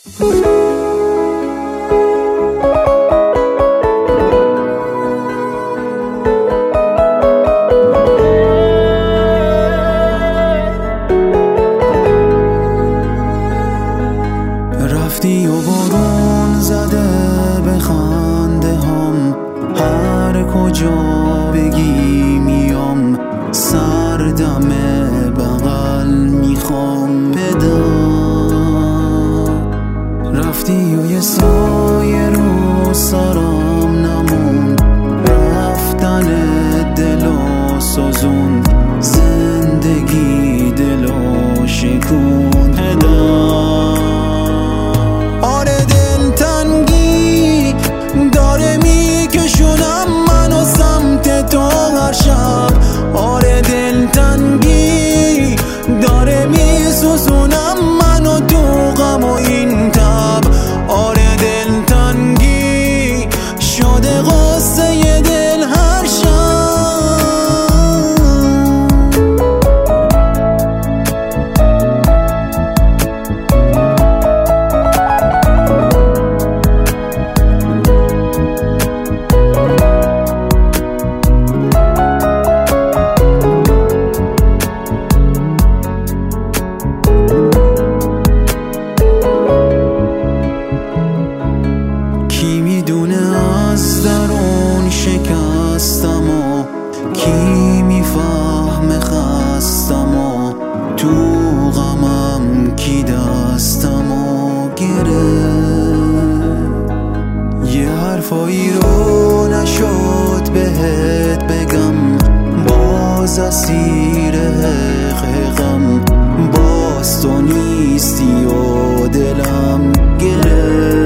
رفتی و بارون زده به خنده هم، هر کجا بگی میام، سردم بغل میخوام بدم. رفتی و یه سایه رو سرم نمون، رفتن دلو سازون، زندگی دلو شکون هدم. آره دلتنگی داره میکشونم منو سمت تو هر شب، آره دلتنگی داره میسوزونم منو تو غم و این تب، آره دلتنگی شده قصه دل هر شب. کی میدونه از درون شکستم و کی میفهمه خستم و تو غمم کی دستم و گره. یه حرفایی رو نشد بهت بگم، باز اسیر حقم، باز تو نیستی و دلم گره.